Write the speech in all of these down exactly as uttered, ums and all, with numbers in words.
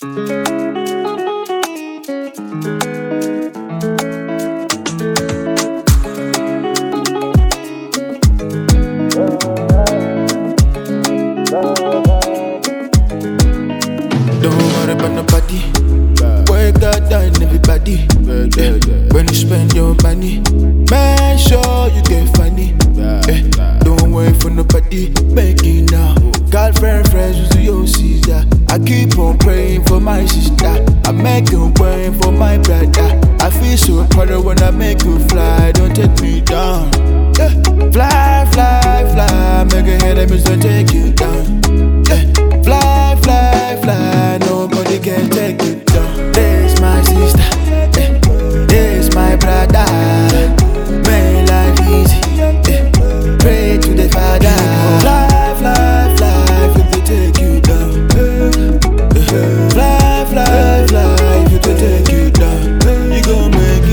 worry about nobody. Work God down everybody. Yeah. When you spend your money, make sure you get funny. Yeah. Don't worry for nobody. Make it now. Girlfriend, friends, with your sister. I keep on praying for my sister. I make you praying for my brother. I feel so proud when I make you fly. Don't take me down. Yeah. Fly, fly, fly. Make a head and don't take you down. Yeah. Fly, fly, fly. Nobody can take you down. This my sister. Yeah. This my brother. Make life easy. Yeah. Pray to the Father. Fly, fly, fly. If they take you down. Yeah. Fly, fly, fly. If they take you down. You gon' make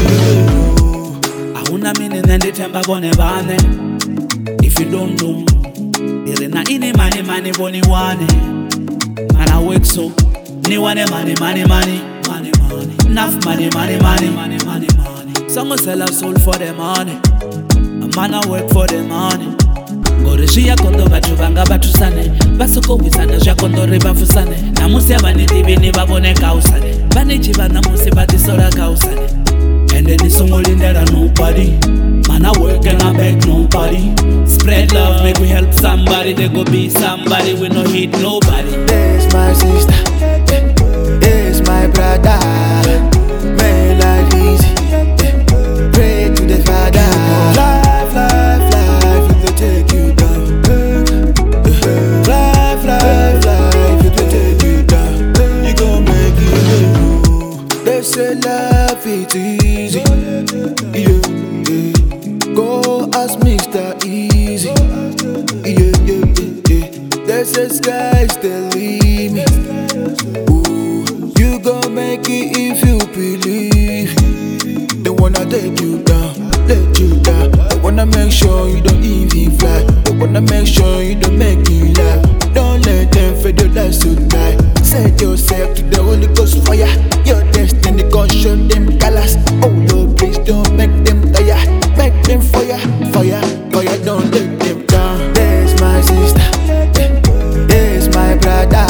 it. Ahuna mini nende temba bone bane. If you don't know, there na ini money money boni wane. Man I work so, ni wane money money money money money. Enough money money money money money money. Some sell our soul for the money. A man I work for the money. Ngorishiya kondo batu banga batu sane. Basuko wisana ja kondo riba fusane. Namusi abani divini babone kausane. Bani chiba namusi bati sola kausane. And then it's only that I nobody. Man, I work and I beg nobody. Spread love, make we help somebody. They go be somebody, we no hate nobody. This my sister, yeah. This my brother. Make life easy, yeah. Pray to the Father. Fly, fly, fly, if they take you down. Yeah. Fly, fly, fly, if they take you down. You gon' make it. They say love is easy, yeah, yeah. Go ask Mister Easy, yeah, yeah, yeah, yeah. They say sky's the limit. Ooh, you gon' make it if you believe. They wanna take you down, let you down. They wanna make sure you don't even fly. They wanna make sure you don't make you laugh. Don't let them fade your life so tight. Set yourself to the Holy Ghost fire. Your destiny gon' show them colors. Oh Lord, please don't make them tired. Make them fire, fire, fire. Don't let them down. There's my sister, yeah. There's my brother.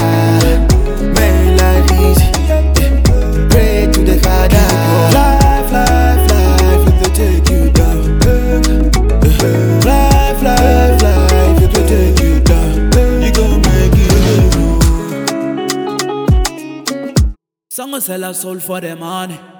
Make life easy, yeah. Pray to the Father. Fly, fly, fly, if they take you down. Yeah. Fly, fly, fly, if they take you down. You gon' make it. Some sell our soul for the money.